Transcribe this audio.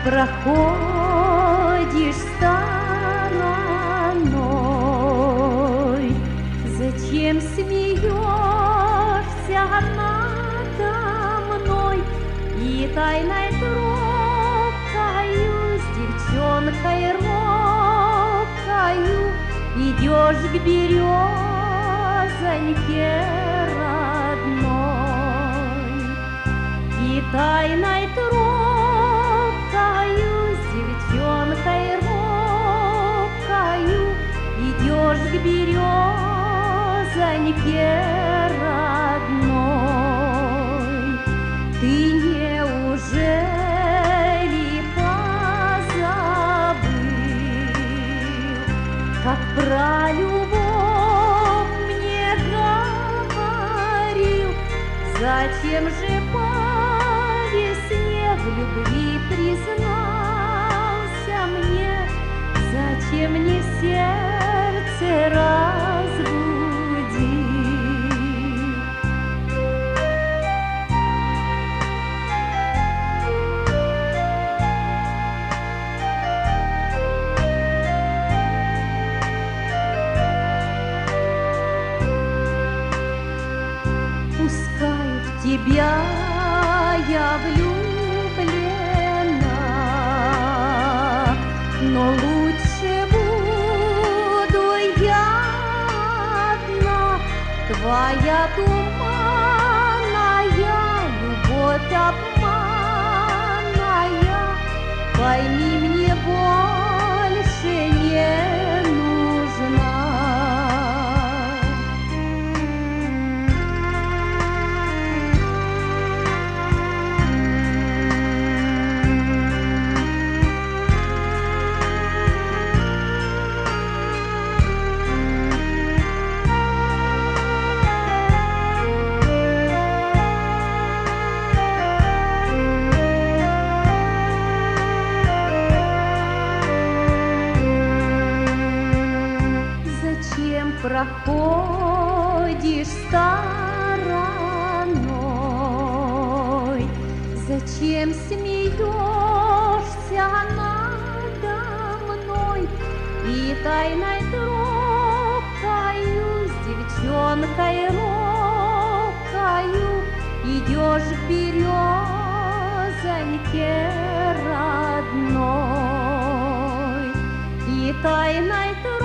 проходишь стороной? Зачем смеешься надо мной и тайной тропкою с девчонкой робкою идешь к березоньке родной? И тайной тропкою с девчонкой робкою идешь к березоньке родной. Ты неужели позабыл, как про любовь мне говорил? Зачем же по весне в любви признался мне? Зачем мне сердце разбудил? Пускай в тебя я влюблена, но лучше буду я одна. Твоя туманная любовь обманная, пойми, мне больше не нужна. Проходишь стороной? Зачем смеешься надо мной и тайной тропкою с девчонкой робкою идешь к березоньке родной? И тайной тропкою